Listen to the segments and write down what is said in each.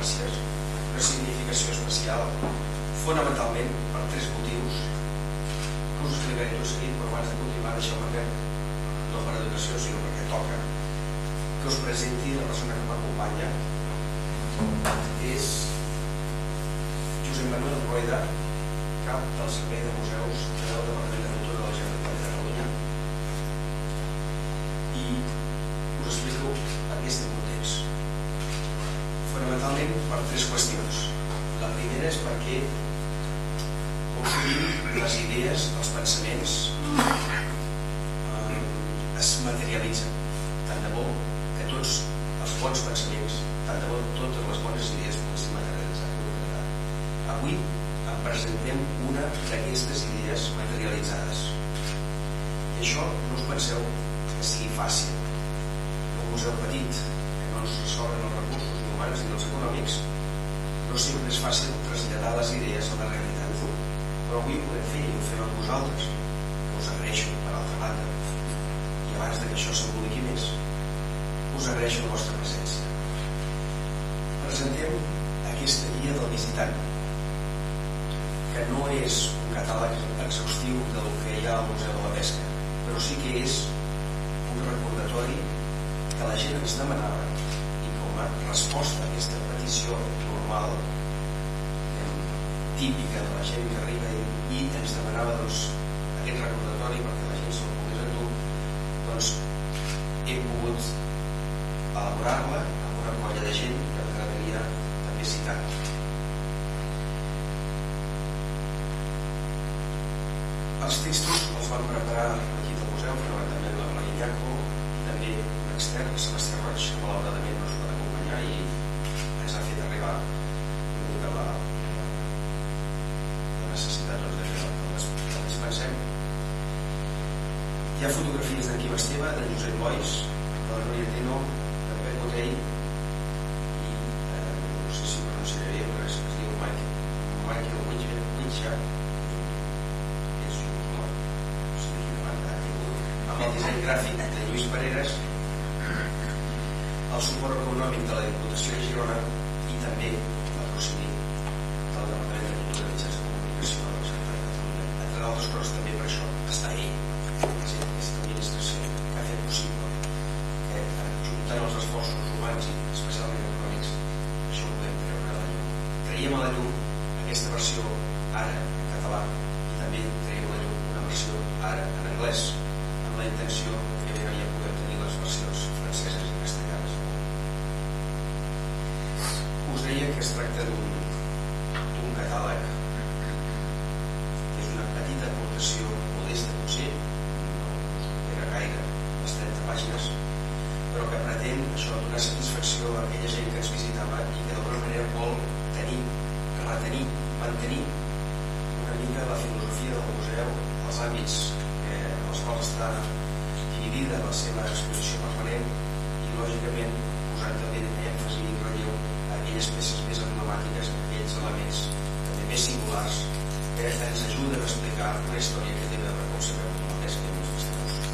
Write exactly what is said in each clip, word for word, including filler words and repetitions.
importància, una significació especial, fonamentalment per tres motius que us explicaré tot seguit, però abans de continuar deixeu-me que, no per educació sinó perquè toca, que us presenti la persona que m'acompanya. És Josep Manuel Rueda, cap del Servei de Museus del Departament de Cultura de la Generalitat de Catalunya, i us explico aquest context. Fonamentalment per tres qüestions. La primera és perquè com sovint les idees, els pensaments eh, es materialitzen. Tant de bo que tots els bons pensaments, tant de bo totes les bones idees poguessin materialitzar. Avui en presentem una d'aquestes idees materialitzades. I això no us penseu que sigui fàcil. En un museu petit, que no ens sobren els recursos ni humans ni els econòmics, no sempre és fàcil traslladar les idees a la realitat. Però avui ho podem fer i ho fem amb vosaltres, que us agraeixo per altra banda. I abans que això s'emboliqui més, us agraeixo la vostra presència. Presentem aquesta guia del visitant, que no és un catàleg exhaustiu del que hi ha al Museu de la Pesca, però sí que és un recordatori que la gent ens demanava i com a resposta a aquesta petició normal, típica de la gent que arriba i ens demanava doncs, aquest recordatori perquè la gent se'l pogués endur, doncs hem pogut elaborar-la amb una colla de gent que m'agradaria també citar. Els textos els van preparar l'equip del museu, fonamentalment la Blai Iñaco i també un expert, Sebastià Roig, que malauradament no ens pot acompanyar i ens ha fet arribar una mica la, la necessitat doncs, de fer el que dispensem. Hi ha fotografies d'en Quim Esteve, de Josep Lois, de la Núria Teno, de Pep Botell i eh, no sé si ho pronunciaré bé, però és que es diu Michael Witcher, amb el disseny gràfic de Lluís Pareres, el suport econòmic de la Diputació de Girona i també el patrocini del Departament de Cultura i Mitjans de Comunicació de la Generalitat de Catalunya. Entre d'altres coses també per això està ell, és aquesta administració que ha fet possible que ajuntant els esforços humans i especialment econòmics això ho podem treure a la llum. Traiem a la llum aquesta versió ara en català i també traiem a la llum una versió ara en anglès, la intenció que ben aviat puguem tenir les versions franceses i castellanes. Us deia que es tracta d'un catàleg que és una petita aportació modesta, potser no era gaire, les trenta pàgines, però que pretén això donar satisfacció a aquella gent que ens visitava i que d'alguna manera vol tenir, retenir, mantenir una mica la filosofia del museu, els hàbits els quals està dividida la seva exposició permanent i lògicament posant també èmfasi i relleu a aquelles peces més emblemàtiques, aquells elements també més singulars que ens ajuden a explicar una història que té a veure, com sabeu, amb la pesca i amb els pescadors.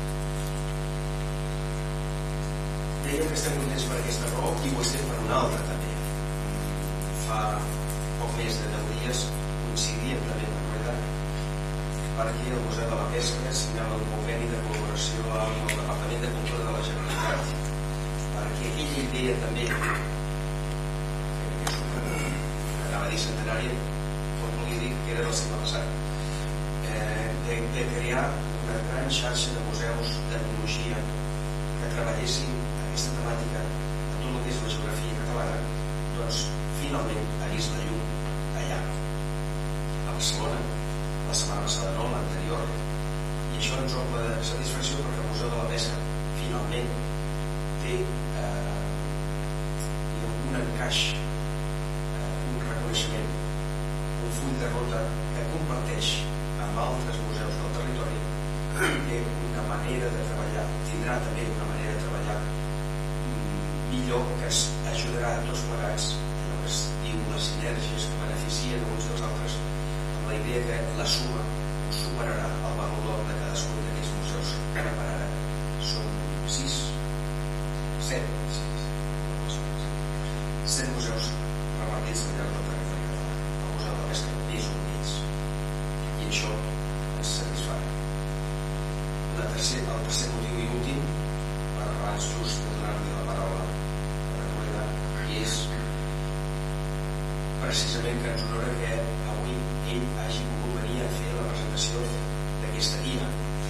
Dèiem que estem contents per aquesta raó i ho estem per una altra també. Fa poc més de deu dies coincidíem també amb la perquè el Museu de la Pesca signava un conveni de col·laboració amb el Departament de Cultura de la Generalitat, perquè aquella idea també, que anava a dir centenària, com vulgui dir que era del segle passat, eh, de, de crear una gran xarxa de museus d'etnologia que treballessin aquesta temàtica a tot el que és la geografia catalana, doncs finalment ha vist la llum allà, a Barcelona, la setmana passada no, l'anterior, i això ens omple de satisfacció perquè el Museu de la Pesca finalment té eh, un encaix, eh, un reconeixement, un full de ruta que comparteix amb altres museus del territori, té una manera de treballar, tindrà també una manera de treballar millor que es ajudarà a tots plegats, allò que es diu les sinergies que beneficien uns dels altres, la idea que la suma superarà el valor de cadascun d'aquests museus que ara per ara són sis, set, set museus tercer, el tercer motiu i últim, per abans just de donar-li la paraula a la Toreda, és precisament que ens honora que avui ell hagi volgut venir a fer la presentació d'aquesta guia.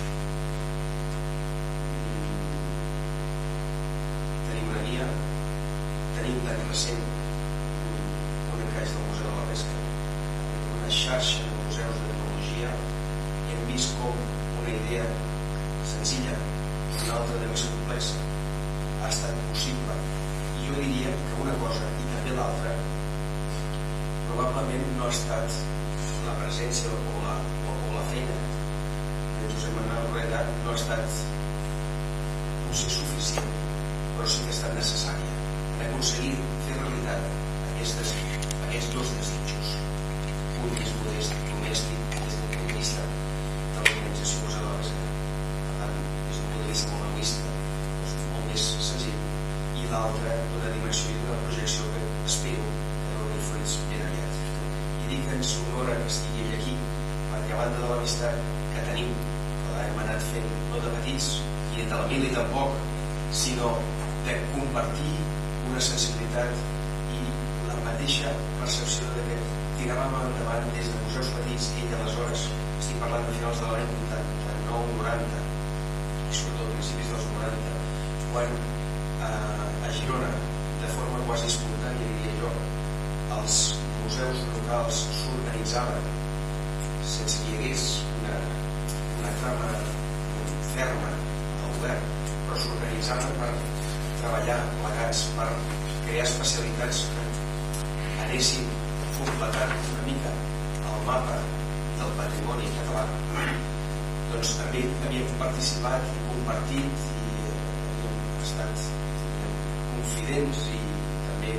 Tenim una guia, tenim tan recent un encaix del Museu de la Pesca, una xarxa de museus de tecnologia, i hem vist com una idea senzilla, una altra de més complexa, ha estat possible. I jo diria que una cosa i també l'altra probablement no ha estat la presència o la, o la feina de Josep Manuel Rueda, no ha estat no sé suficient, però sí que ha estat necessària per aconseguir fer realitat aquestes, aquests dos desitjos, un més modest, domèstic, des del punt de vista de l'organització Museu de la Pesca, per tant, des d'un punt de vista molt egoista, doncs molt més senzill, i l'altre d'una dimensió i d'una projecció que espero que doni fruits ben aviat. I dic que ens honora que estigui ell aquí, perquè a banda de l'amistat que tenim, que l'hem anat fent no de petits, ni de la mili tampoc, sinó de compartir una sensibilitat i la mateixa percepció de que tiràvem endavant des de museus petits. Ell aleshores, estic parlant de finals de l'any vuitanta-nou noranta i sobretot principis dels noranta, quan eh, a Girona, de forma quasi espontània, diria jo, els museus locals s'organitzaven sense que hi hagués una, una trama ferma al govern, però s'organitzaven per treballar plegats, per crear especialitats que anessin completant una mica el mapa del patrimoni català. Doncs també havíem participat i compartit i havíem estat confidents i també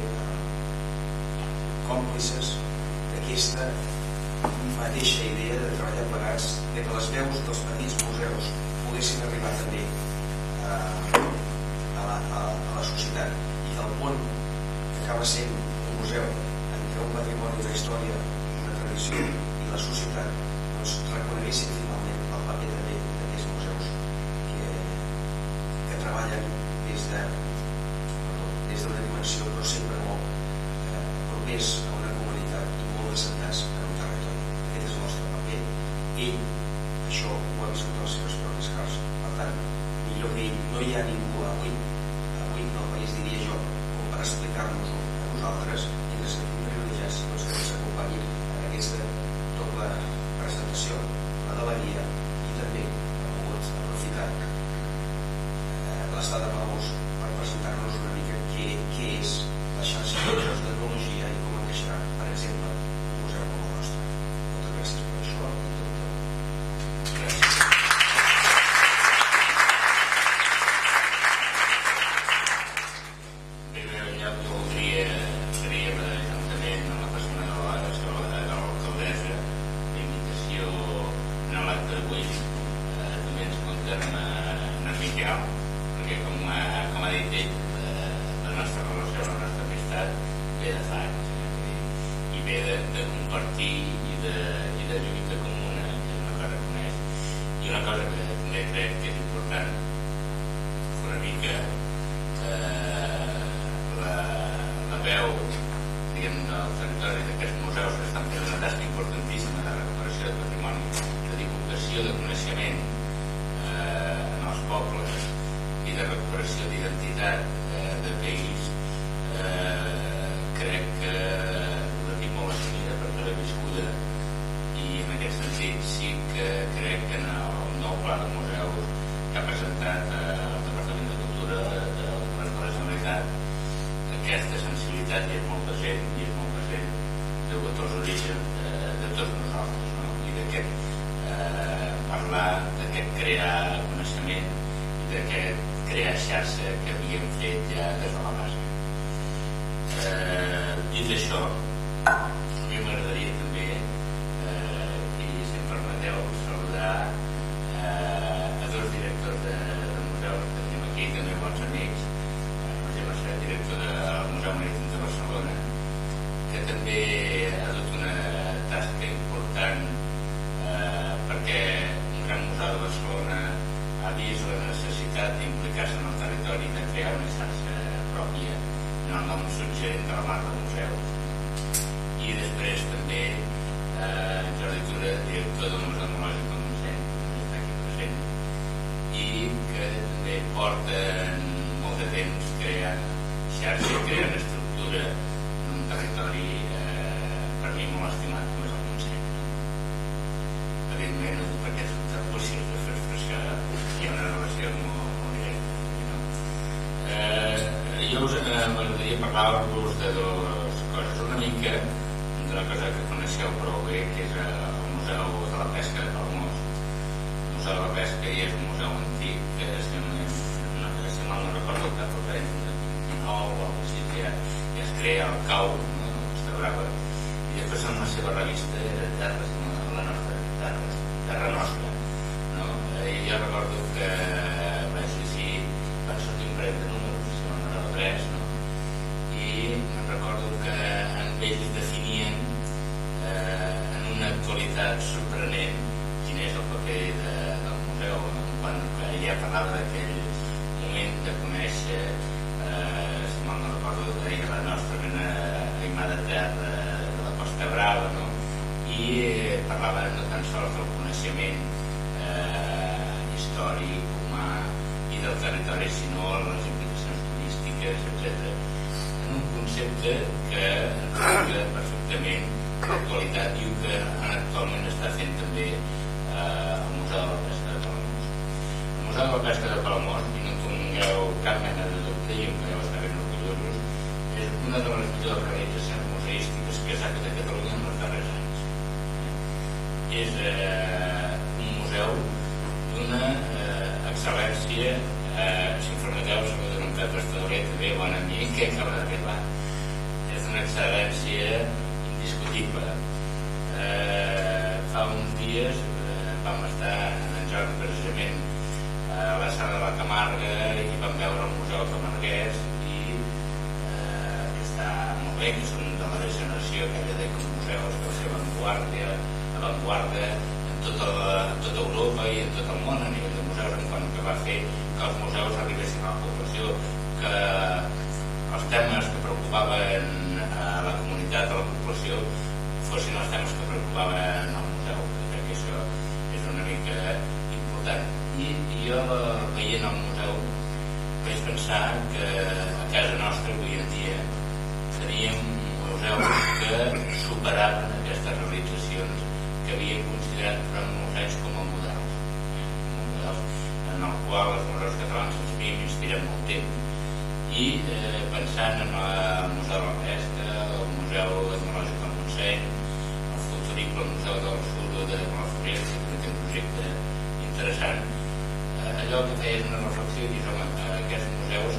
còmplices d'aquesta mateixa idea de treballar plegats, de que les veus dels petits museus poguessin arribar també a, a, la, a, a la societat, i del món que acaba sent un museu entre un patrimoni, una història, una tradició i la societat, doncs reconeguessin finalment el paper també d'aquests museus que, que treballen des de des d'una dimensió però sempre molt eh, propers a una comunitat i molt assentats en un territori. Aquest és el nostre paper. Ell, això ho ha viscut a les seves pròpies carns. Per tant, millor que ell, no hi ha ningú avui, avui en el país, diria jo, com per explicar-nos-ho a nosaltres, i ens sentim privilegiats doncs, que ens acompanyi en aquesta doble presentació, la de la guia, i també hem pogut aprofitar eh, l'estat de Palamós per presentar-nos una mica què, què és la xarxa de museus de tecnologia i com encaixarà, per exemple, un museu com el nostre. Moltes gràcies per això i tot tot. Gràcies. En primer lloc, voldria agrair l'Ajuntament a la persona de l'alcaldessa la invitació en l'acte d'avui. També ens comptem en Miquel, perquè com ha, com ha dit ell, la nostra relació, la nostra amistat ve de fa anys, eh? I ve de, de compartir i de, i de lluita comuna, que és una cosa que coneix. I una cosa que també crec que és important, una mica eh, la, la veu, diguem, del territori d'aquests museus que estan fent una tasca importantíssima de recuperació de patrimoni, de divulgació de coneixement eh, en els pobles i de recuperació d'identitat eh, de país, eh, crec que la tinc molt assumida per l'he viscuda, i en aquest sentit sí que crec que en el nou pla de museus que ha presentat eh, el Departament de Cultura del Govern de la Generalitat, aquesta sensibilitat hi és molt present, i és molt present de tots els orígens eh, de tots nosaltres, no? I d'aquest eh, parlar, d'aquest crear coneixement i d'aquest crear xarxa que havíem fet ja des de la base. Eh, dit això, a mi m'agradaria també, eh, i si em permeteu, saludar eh, a dos directors de, de museus que tenim aquí, també bons amics, eh, Roger Mercè, director del Museu Marítim de Barcelona, que també ha dut una tasca important eh, perquè un gran museu de Barcelona ha de la marca de museus. I després també eh, Jordi Tura, director del Museu Etnològic del Montseny, que està aquí present, i que també porten molt de temps creant xarxa, creant estructura en un territori eh, per mi molt estimat com és el Montseny. Evidentment, per aquests interposicions de fer expressió hi ha una relació molt, molt directa. No? Eh, jo us eh, m'agradaria parlar-vos de dues coses. Una mica d'una cosa que coneixeu prou bé, que és el Museu de la Pesca de Palamós. El Museu de la Pesca ja és un museu antic que, si no, si mal no recordo, que als anys vint-i-nou o alguna cosa ja, ja es crea el cau, no? Instaurava, i després en la seva revista era Terres, la nostra, Terres, Terra Nostra. No? I jo recordo que vaig llegir, van sortir un parell de números, si no no tres, no? I recordo que en ells definien eh, en una actualitat sorprenent quin és el paper de, del museu, quan ja parlava d'aquell moment de conèixer, eh, si mal no recordo, deia la nostra mena aimada terra de la Costa Brava, no? I eh, parlava no tan sols del coneixement eh, històric, humà i del territori, sinó les implicacions turístiques, etcètera, en un concepte que explica perfectament l'actualitat i el que actualment està fent també eh, el Museu de la Pesca de Palamós. El Museu de la Pesca de Palamós, i no tingueu cap mena de dubte i en podeu estar ben orgullosos, és una de les millors realitzacions museístiques que s'ha fet a Catalunya en els darrers anys. És eh, un museu d'una eh, excel·lència, eh, si em permeteu, saludar un Pep Estadoler, també bon amic, que acaba d'arribar. És una excel·lència indiscutible. Eh, fa uns dies eh, vam estar en Jordi precisament a la sala de la Camarga i vam veure el Museu Camarguès i eh, que està molt bé, que són de la generació aquella de museus que va ser avantguarda, avantguarda en tota, la, en tota Europa i en tot el món a nivell de museus, en quant que va fer que els museus arribessin a la població, que els temes que preocupaven a la comunitat, a la població, fossin els temes que preocupaven al museu. Crec que això és una mica important. I jo, veient el museu, vaig pensar que a casa nostra avui en dia teníem museus que superaven aquestes realitzacions que havíem considerat durant molts anys com a models, models en el qual els museus catalans ens havíem inspirat molt temps. I eh, pensant en el Museu de la Pesca, el Museu Etnològic del Montseny, el futurible Museu del Sud de Palafrugell, que també té un projecte interessant, eh, allò que feia és una reflexió i dius, home, aquests museus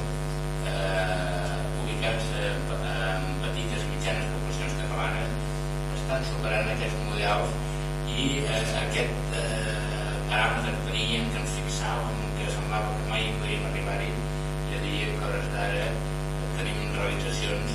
eh, ubicats en, en petites i mitjanes poblacions catalanes estan superant aquests models i eh, aquest eh, paràmetre que tenien, que ens fixàvem, que semblava que mai podíem arribar-hi, ja diria que a hores d'ara tenim realitzacions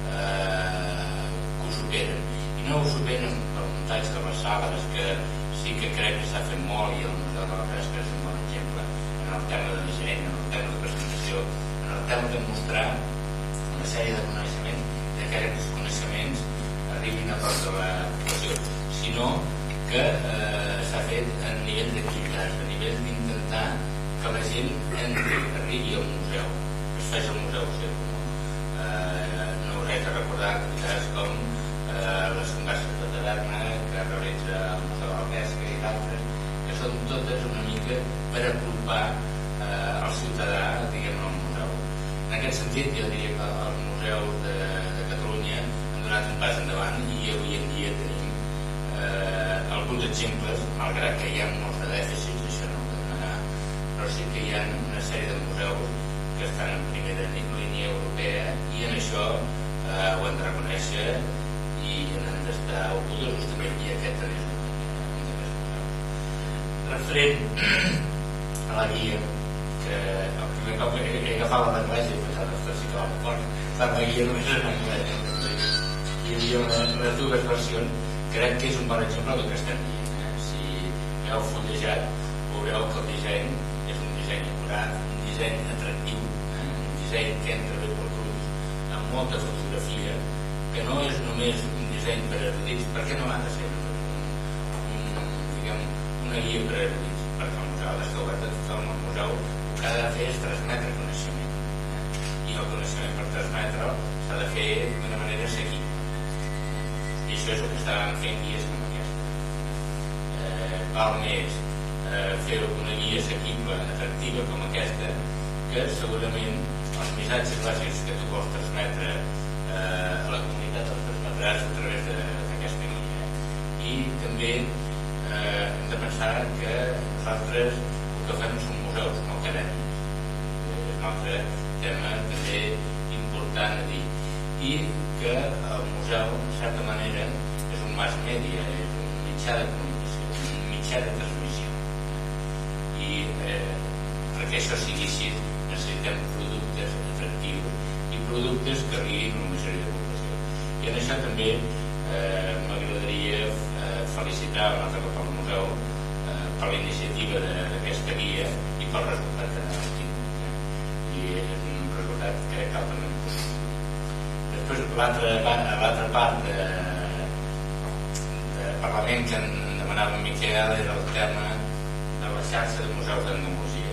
eh, que ho superen. I no ho superen per muntatge de les sales, que sí que crec que s'ha fet molt i el Museu de la Pesca és un bon exemple en el tema de disseny, en el tema de presentació, en el tema de mostrar una sèrie de coneixements, de que aquests coneixements arribin a part de la població, sinó que eh, s'ha fet a nivell d'activitats, a nivell d'intentar que la gent entri, arribi al museu, que es faci el museu seu. No, eh, no us haig de recordar activitats com eh, les converses de taverna que realitza el Museu de la Pesca i d'altres, que són totes una mica per apropar eh, el ciutadà, diguem, al museu. En aquest sentit, jo diria que els museus de, de Catalunya han donat un pas endavant i avui en dia tenim eh, alguns exemples, malgrat que hi ha molts de dèficits, això no ho podem negar, però sí que hi ha una sèrie de museus que estan en primera línia europea i en això eh, ho hem de reconèixer i hem d'estar orgullosos també, i aquest és un d'aquests museus. Referent a la guia, que el primer cop he, he agafat la d'anglès i he pensat, ostres, sí que va molt fort, la guia només en anglès. Hi havia una, les dues versions. Crec que és un bon exemple del que estem dient. Eh? Si heu fullejat, veureu que el disseny és un disseny acurat, un disseny atractiu, eh? Un disseny que entra bé pels ulls, amb molta fotografia, això és el que estaran fent guies com aquesta. Eh, val més eh, fer una guia assequible, atractiva com aquesta, que segurament els missatges bàsics que tu vols transmetre eh, a la comunitat els transmetràs a través d'aquesta guia. I també eh, hem de pensar que nosaltres el que fem són museus no acadèmics. És un altre tema també important a dir. I que el museu, en certa manera, és un mass media, és un mitjà de comunicació, un mitjà de transmissió. I eh, perquè això sigui així, necessitem productes atractius i productes que arribin a una sèrie de població. I en això també eh, m'agradaria eh, felicitar un altre cop al museu eh, per la iniciativa d'aquesta guia i pel resultat que n'ha obtingut. Eh? I és un resultat que crec altament positiu. Després, l'altra part de, de Parlament que en demanava en Miquel era el tema de la xarxa de museus d'etnologia.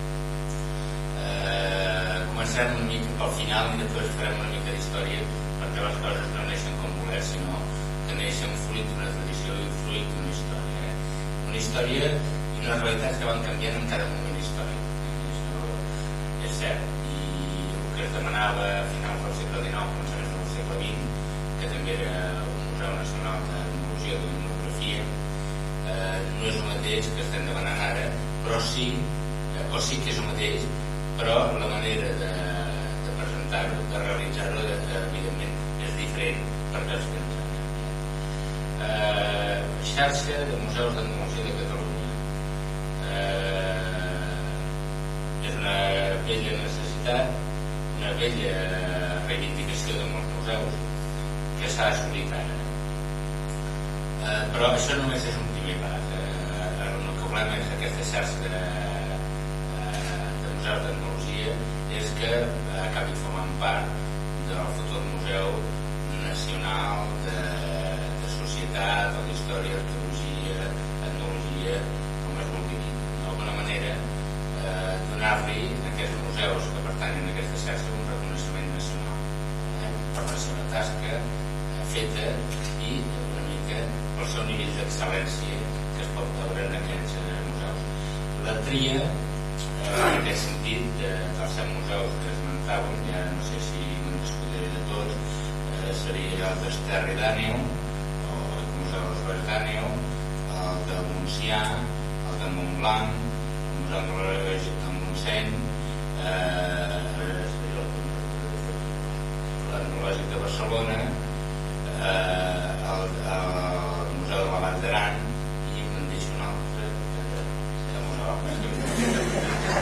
Eh, començarem una mica pel final i després farem una mica d'història, perquè les coses no neixen com voler, sinó que neixen fruit d'una tradició i fruit d'una història. Eh? Una història i unes realitats que van canviant en cada moment històric. Eh? Això és cert. Que es demanava a finals del segle dinou, començaments del segle vint, que també era un Museu Nacional d'Etnologia i d'Etnografia, eh, no és el mateix que estem demanant ara, però sí, eh, o sí que és el mateix, però la manera de, de presentar-ho, de realitzar-ho, eh, evidentment, és diferent perquè els temps han canviat. Eh, xarxa de Museus d'Etnologia de Catalunya. Eh, és una vella necessitat, una vella reivindicació de molts museus que s'ha assolit ara. Eh, però això només és un primer pas. Eh, el que volem és aquesta xarxa de, eh, de museus d'etnologia és que acabi formant part del futur museu nacional de, de societat, o d'història, arqueologia, etnologia, com es vulgui dir. D'alguna manera eh, donar-li a aquests museus que pertanyen a aquesta xarxa un reconeixement nacional eh, per la seva tasca eh, feta i una mica pel seu nivell d'excel·lència que es pot veure en aquests eh, museus. La tria, eh, en aquest sentit, de, dels set museus que esmentàvem, ja no sé si me'n discutiré de tots, eh, seria el d'Esterri d'Àneu, el Museu d'Esterri d'Àneu, el de Montsià, el de Montblanc, el Museu Etnològic de Montseny, eh, l'Etnològic de Barcelona, eh, el, el Museu de la Vall d'Aran i un addicional de, de, de museu.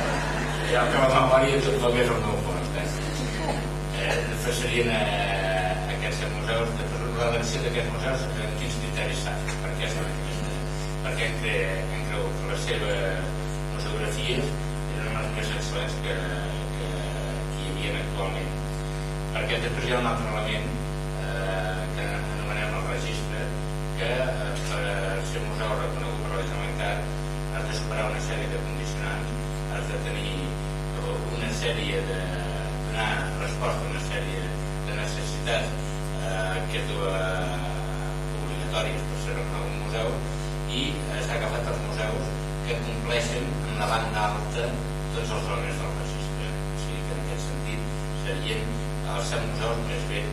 Ja que la memòria tot plegués al meu fons. Eh? Eh, després serien eh, aquests museus, l'elecció d'aquests museus, en quins criteris s'ha fet, perquè és perquè hem cregut que les seves museografies eren les més excel·lents que, que, que hi havia actualment. Perquè després hi ha un altre element eh, que anomenem el registre, que eh, per ser un museu reconegut per la Generalitat has de superar una sèrie de condicionants, has de tenir una sèrie de donar resposta a una sèrie de necessitats eh, que és obligatòries per ser reconegut un museu, i s'ha agafat els museus que compleixen en la banda alta tots els elements del registre. O sigui que en aquest sentit serien els set museus més ben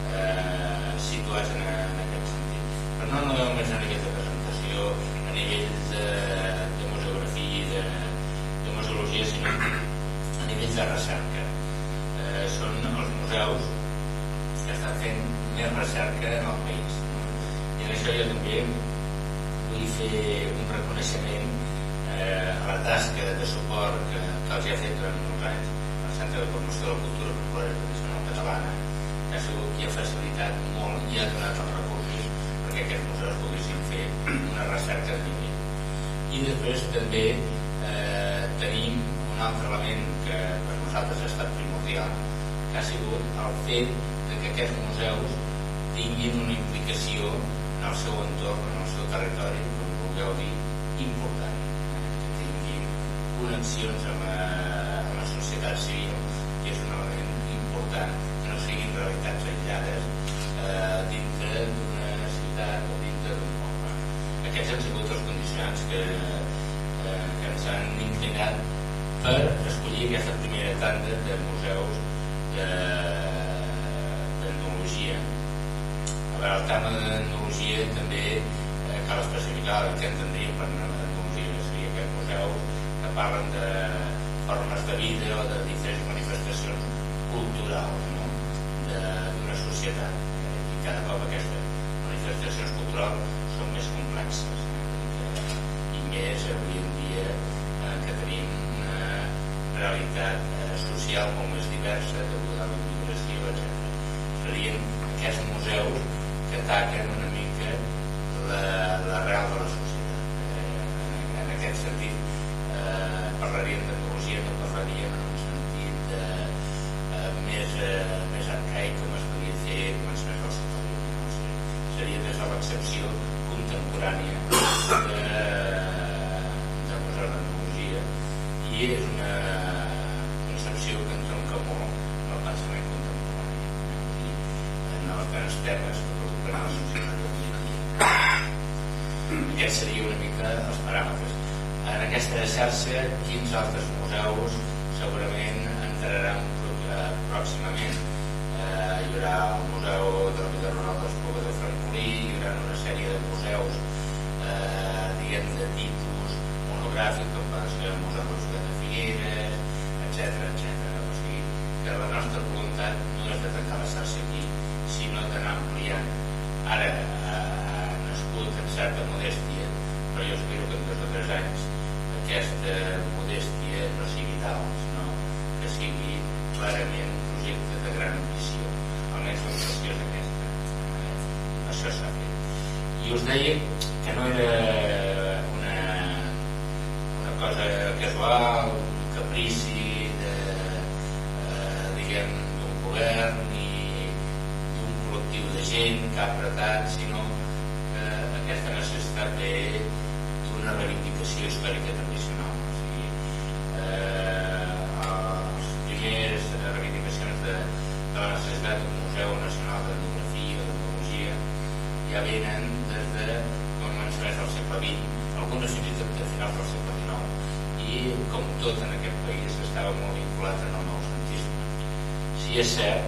eh, situats en, en aquest sentit. Però no només a nivell de presentació, a nivell de, de museografia i de, de museologia, sinó a nivell de recerca. Eh, són els museus que estan fent més recerca en el país. I en això jo també vull fer un reconeixement eh, a la tasca de suport que, que els ha fet durant molts anys al Centre de Promoció de la Cultura Popular i Tradicional Catalana, que ha sigut qui ha facilitat molt i ha donat els recursos perquè aquests museus poguessin fer una recerca de nivell. I després també eh, tenim un altre element que per nosaltres ha estat primordial, que ha sigut el fet de que aquests museus tinguin una implicació en el seu entorn, en el seu territori, com vulgueu dir, important, que tinguin connexions amb la, amb la societat civil, que és un element important, que no siguin realitats aïllades eh, dintre d'una ciutat ciutat o dintre d'un poble. Aquests han sigut els condicionants que, eh, que ens han inclinat per escollir aquesta primera tanda de museus d'etnologia. A veure, el tema d'etnologia també eh, cal especificar què entendríem per etnologia. Seria aquests museus que parlen de formes de vida o de diferents manifestacions culturals, no? D'una societat. I cada cop aquestes manifestacions culturals són més complexes, eh? I més avui en dia eh, que tenim una realitat eh, social molt més diversa degut a la immigració, etcètera. Serien aquests museus que ataquen una mica l'arrel de la societat. Eh, en aquest sentit eh, parlaríem d'etnologia, no parlaríem en un sentit eh, eh, més, eh, més arcaic, com es podria fer començaments del segle vint. No sé. Seria des de l'excepció contemporània de, de museu d'etnologia, i és una concepció que entronca molt amb el pensament contemporani, eh? En els grans temes que preocupen a la societat d'avui en dia. Aquests serien una mica els paràmetres. En aquesta xarxa, quins altres museus segurament entraran pròximament? Eh, hi haurà el Museu de la Vida Rural d'Espluga de Francolí, hi haurà una sèrie de museus eh, diguem de tipus monogràfic, com va ser el Museu de la de Figueres, etcètera, etcètera. O sigui que la nostra voluntat no és de tancar la xarxa aquí, sinó d'anar ampliant. Ara ha nascut en certa modèstia, però jo espero que en dos o tres anys aquesta modèstia no sigui tal, sinó que sigui clarament un projecte de gran ambició. Almenys la intenció és aquesta. Això s'ha fet. I us deia que no era una, una cosa casual, un caprici de, eh, diguem, d'un govern ni d'un col·lectiu de gent que ha apretat, sinó que aquesta necessitat ve d'una reivindicació històrica tradicional. O sigui, eh, les primeres reivindicacions de, de la necessitat d'un Museu Nacional d'Etnografia o d'Etnologia ja venen des de començaments del segle vint, algunes fins i tot de finals del segle dinou, i com tot en aquest país estava molt vinculat en el noucentisme. Si és cert,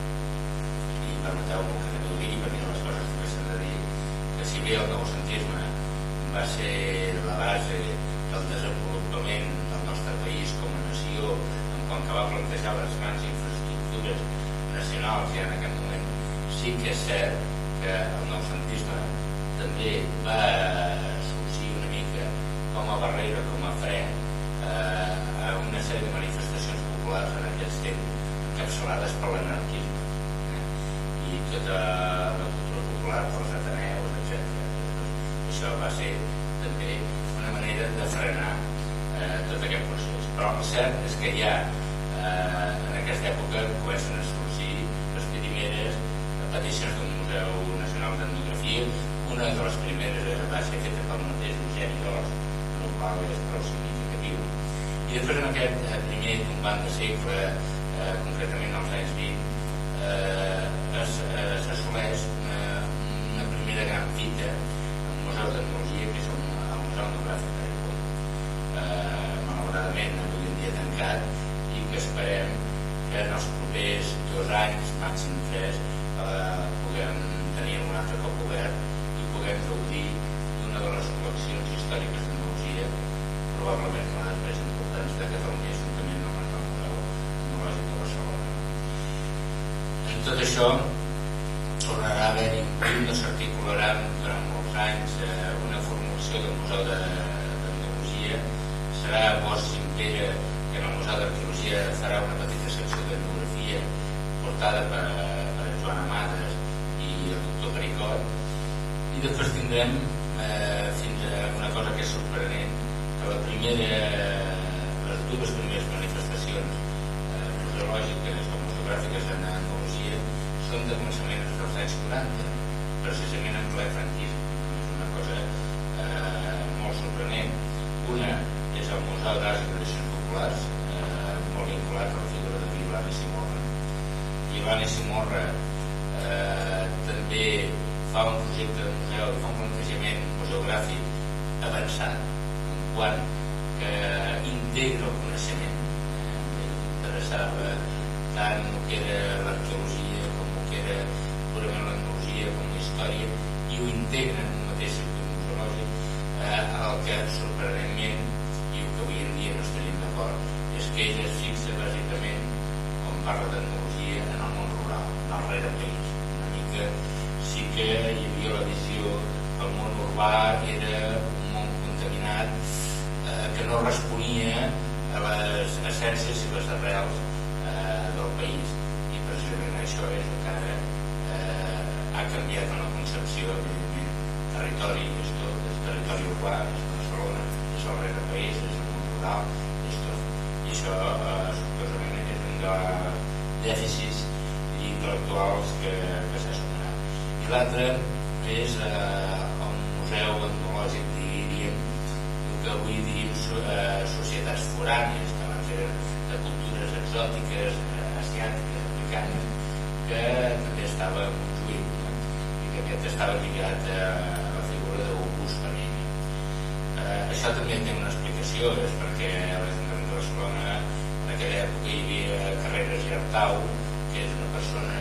i permeteu-me que també ho digui perquè les coses també s'han de dir, que si bé el noucentisme va ser la base del desenvolupament del nostre país com a nació, en quant que va plantejar les grans infraestructures nacionals, i en aquest moment sí que és cert que el noucentisme també va sorgir una mica com a barrera, com a fre eh, a una sèrie de manifestacions populars en aquests temps encapçalades per l'anarquisme, eh? I tota la cultura popular pels ateneus, etcètera. Això va ser també una manera de frenar eh, tot aquest procés. Però el cert és que ja eh, en aquesta època comencen a sorgir les primeres peticions d'un Museu Nacional d'Etnografia. Una de les primeres va ser feta pel mateix Eugeni d'Ors, el qual és prou significatiu. I després en aquest eh, primer tombant de segle, eh, concretament als anys vint, eh, s'assoleix una, una primera gran fita en museus d'etnologia, que és el, el Museu Etnogràfic de Ripoll. Eh, malauradament avui en dia tancat, i que esperem que en els propers dos anys, màxim tres, eh, puguem tenir un altre cop obert i puguem gaudir d'una de les col·leccions històriques d'etnologia, probablement una de les més importants de Catalunya, juntament amb el Museu Etnològic de Barcelona. En tot això tornarà a haver-hi un punt, no s'articularà durant molts anys eh, una formulació del Museu d'Etnologia. Serà Bosch Gimpera, que en el Museu d'Arqueologia farà una petita secció d'etnografia portada per, per Joan Amades i el doctor Pericot, i després tindrem eh, fins a una cosa que és sorprenent, que la primera, les dues primeres manifestacions eh, museològiques o museogràfiques en etnologia són de començaments dels anys quaranta, precisament en ple franquisme. És una cosa eh, molt sorprenent. Una és el Museu d'Arts i Tradicions Populars, eh, molt vinculat a la figura de Vilani Simorra. I Vilani Simorra eh, també fa un projecte de museu i fa un plantejament museogràfic avançat en quant que integra el coneixement. M'interessava tant el que era l'arqueologia com el que era purament l'etnologia com la història, i ho integra en un mateix circuit museològic. Eh, el que sorprenentment, i el que avui en dia no estaríem d'acord, és que ell es fixa bàsicament, quan parla d'etnologia, en el món rural, en el rere país. Una mica sí que hi havia la visió que el món urbà era un món contaminat, eh, que no responia a les essències i les arrels eh, del país, i precisament això és el que ara eh, ha canviat en la concepció. Evidentment, territori és tot, és territori urbà, és Barcelona, és el rere país, és el món rural, és tot, i això eh, suposament és un dels dèficits intel·lectuals que, que s'ha superat. I l'altre és eh, un museu etnològic, diríem, el que avui diríem eh, societats forànies, que abans eren de cultures exòtiques, eh, asiàtiques, africanes, que també estava construït, no? I que aquest estava lligat a la figura d'August Panini. Eh, això també té una explicació, és perquè a l'Ajuntament de Barcelona en aquella època hi havia Carreras i Artau, que és una persona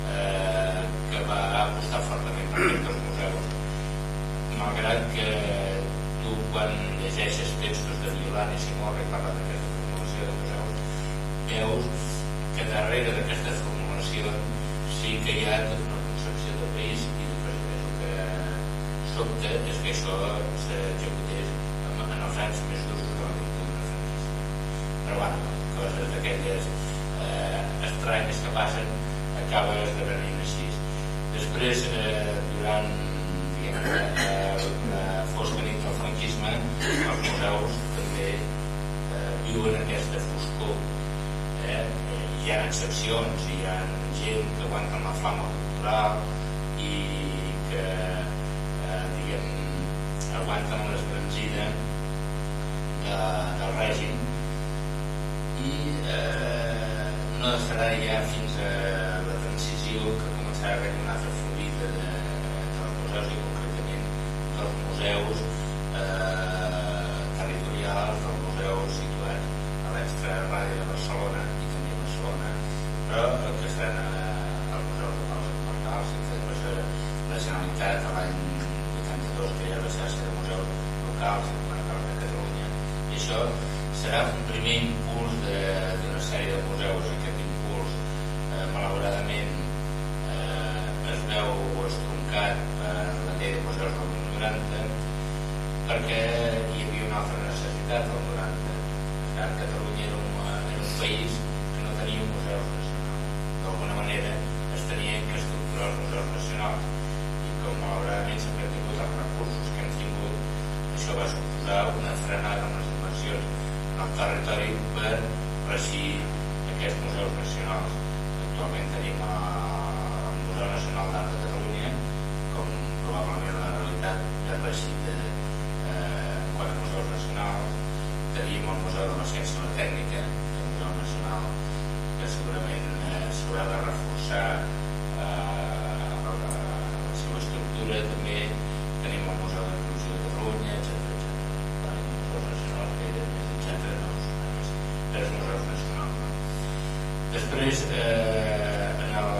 eh, que va apostar fortament per aquests museus, malgrat que tu, quan llegeixes textos de Violant i Simorra i parla d'aquesta formulació de museus, veus que darrere d'aquesta formulació sí que hi ha tota una concepció del país, i després el que sobta és que això s'executés en els anys més durs de la dictadura franquista. Però bueno, coses d'aquelles eh, estranyes que passen acaba esdevenint així. Després, eh, durant eh, la fosca nit del franquisme, els museus també eh, viuen aquesta foscor. Eh? Hi ha excepcions, hi ha gent que aguanten la flama cultural i que eh, diguem, aguanten l'esbranzida de, del règim, i eh, no serà ja fins a la transició que començarà a haver una altra fluida de, dels museus, i concretament dels museus eh, territorials, dels museus situats a l'extraradi de Barcelona i també a Barcelona, però el que estan al Museu de Paus Comarcals, i que després la Generalitat a l'any vuitanta-dos crea la xarxa de museus locals i comarcals de Catalunya, i això serà un primer impuls d'una sèrie de museus. Aquest impuls eh, malauradament eh, es veu estroncat per la llei de museus del noranta, perquè hi havia una altra necessitat del noranta. Catalunya era un, era un país que no tenia un museu nacional. D'alguna manera es tenien que estructurar els museus nacionals, i com malauradament sempre hem tingut els recursos que hem tingut, això va suposar una frenada en les inversions en el territori per regir aquests museus nacionals. Actualment tenim el Museu Nacional d'Art de Catalunya com probablement la realitat més regida eh, en quant a museus nacionals. Tenim el Museu de la Ciència i la Tècnica, el Museu Nacional, que segurament eh, s'haurà de reforçar eh, la, la seva estructura. També tenim el Museu d'Arqueologia de Catalunya, etcètera, etcètera. Els museus nacionals, que eren més, etcètera, no, els museus nacionals. No? Després, eh, en el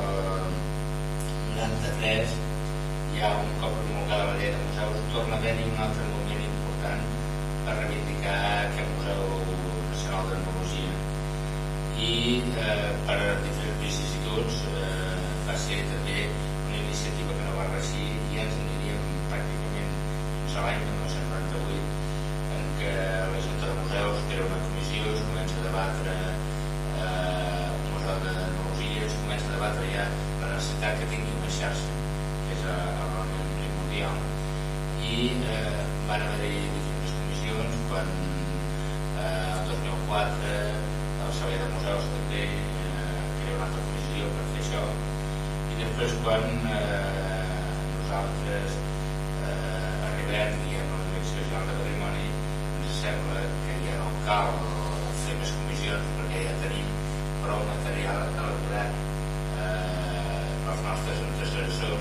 noranta-tres, ja un cop promulgada la llei de museus, torna a haver-hi un altre moment important per reivindicar aquest Museu Nacional d'Etnologia, i eh, per diferents vicissituds eh, va ser també una iniciativa que no va regir, i ens aniríem pràcticament fins a l'any mil nou-cents noranta-vuit, en què la Junta de Museus crea una comissió, es comença a debatre eh, un museu d'etnologia, es comença a debatre ja la necessitat que tingui una xarxa, que és l'element primordial, i eh, van haver-hi diferents comissions. Quan eh, el dos mil quatre el Servei de Museus també eh, crea una altra comissió per fer això, i després quan eh, nosaltres eh, arribem i amb la Direcció General de Patrimoni ens sembla que ja no cal fer més comissions, perquè ja tenim prou material elaborat. Eh, els nostres antecessors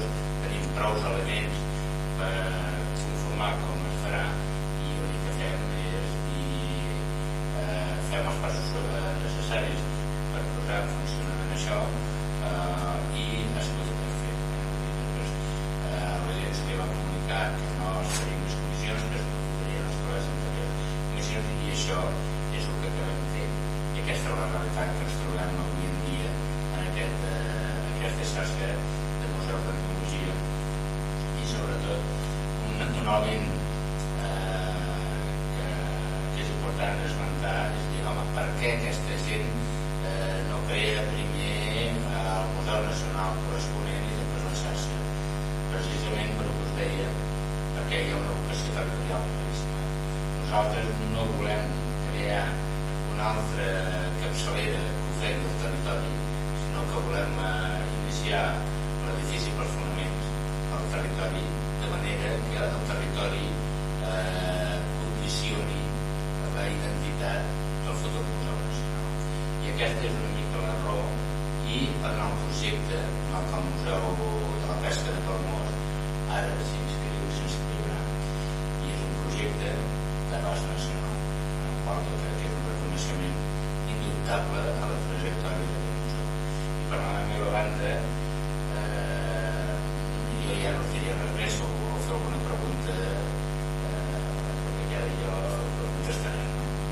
tenim prou elements per conformar com es farà, i l'únic que fem és dir, eh, fem els passos necessaris per posar en funcionament això, eh, i es pot fer. Després, eh, l'agència que va comunicar que no es farien les comissions, que es podrien les proves en aquelles comissions, i això és el que acabem fent. I aquesta és la realitat que ens trobem avui en dia en aquest, eh, aquesta xarxa de museus de tecnologia. I sobretot un, un element eh, que, que és important esmentar és dir, home, per què aquesta gent eh, no crea primer el Museu Nacional corresponent i després la xarxa? Precisament per el que us deia, perquè hi ha una vocació territorial claríssima. Nosaltres no volem crear una altra capçalera que ofegui el territori, sinó que volem eh, iniciar l'edifici per fonaments al territori, de manera que el territori eh, condicioni la identitat del futur Museu Nacional. I aquesta és una mica la raó, i en el projecte, en el que el Museu de la Pesca de Palamós ara s'inscriu i s'inscriurà. I és un projecte d'abast nacional, en el qual jo crec que és un reconeixement indubtable a la trajectòria d'aquest museu. I per la meva banda, eh, jo ja no diria res més, o, o fer alguna pregunta, eh, perquè ja jo contestaré.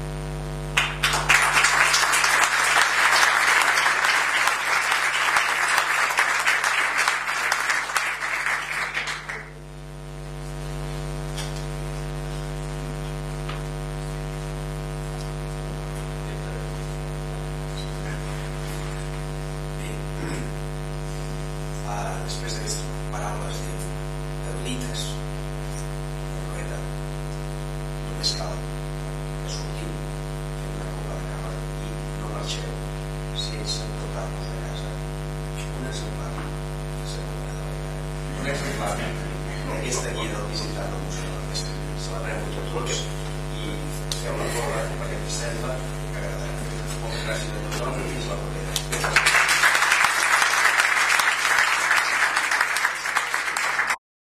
Després d'aquestes paraules erudites de Rueda, només cal que sortiu, fem una copa de cava i no marxeu sense portar-vos a casa un exemplar un exemplar d'aquesta guia del visitant del Museu de la Pesca. Celebrem-ho tots i feu la porra perquè ens sembla que agradarà. Moltes gràcies a tothom i fins la propera.